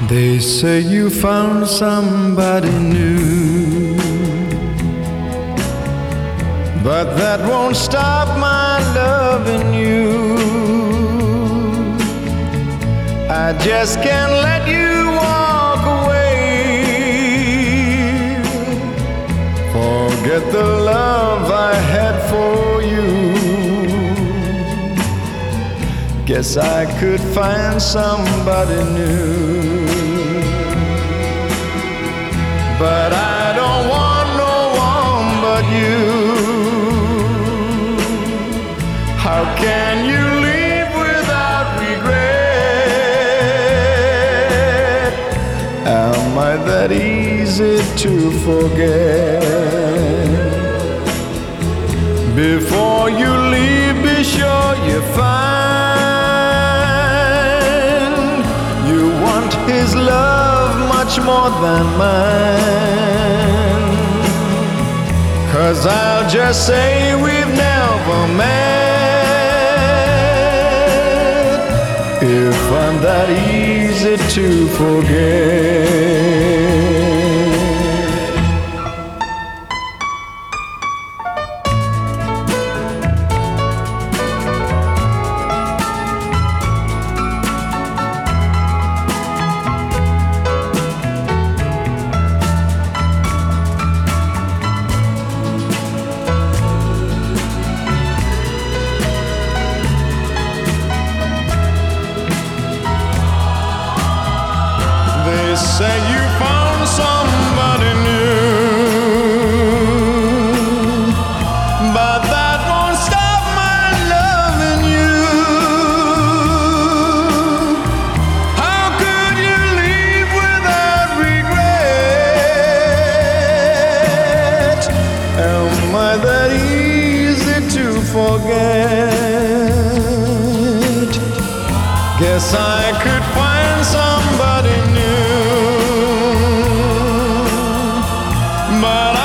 They say you found somebody new, but that won't stop my loving you. I just can't let you walk away. Forget the love I had for you. Guess I could find somebody new. But I don't want no one but you. How can you leave without regret? Am I that easy to forget? Before you leave, be sure you find you want his love much more than mine. 'Cause I'll just say we've never met, if I'm that easy to forget. They say you found somebody new, but that won't stop my loving you. How could you leave without regret? Am I that easy to forget? Guess I could find somebody new, but